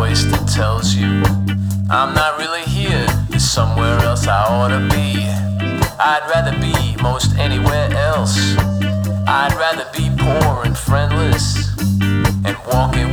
voice that tells you I'm not really here, there's somewhere else I ought to be. I'd rather be most anywhere else. I'd rather be poor and friendless and walking